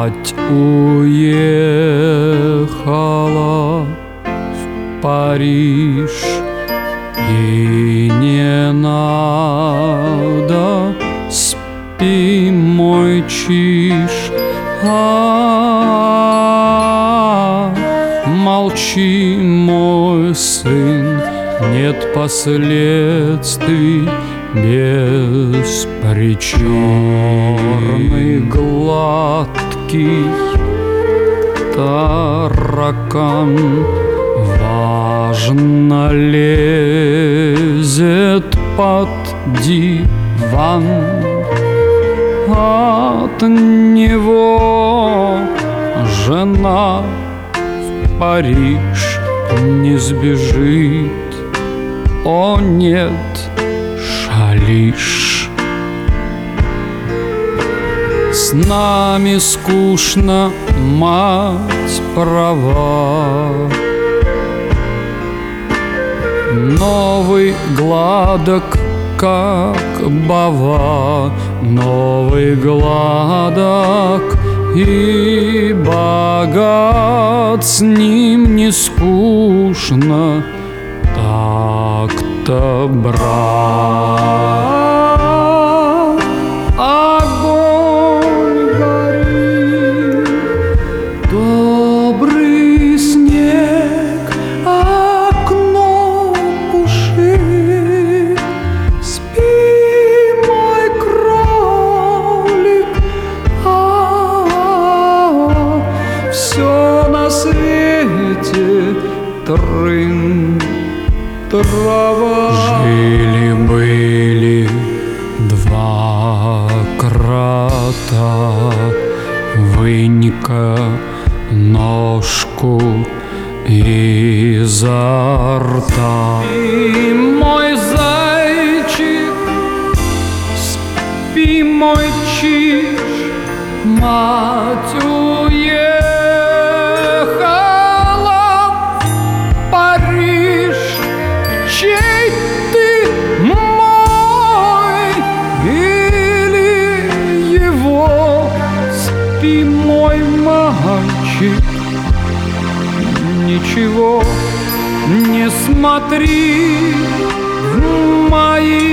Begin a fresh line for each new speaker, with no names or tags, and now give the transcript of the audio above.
Мать уехала в Париж, и не надо, спи, мой чиж. Молчи, мой сын, нет последствий без причин. Черный гладкий таракан важно лезет под диван. От него жена в Париж не сбежит. О нет, шалиш. С нами скучно, мать права. Новый гладок, как бава, новый гладок и богат, с ним не скучно, так-то, брат. Огонь горит, добрый снег, окно пушит. Спи, мой кролик, все на свете трын, трава. Жили-были два крота, вынь-ка ножку изо рта. И мой зайчик, спи, мой чиж, мать уехала в Париж. Чей ты, мой или его? Спи, мой мальчик, ничего не смотри в мои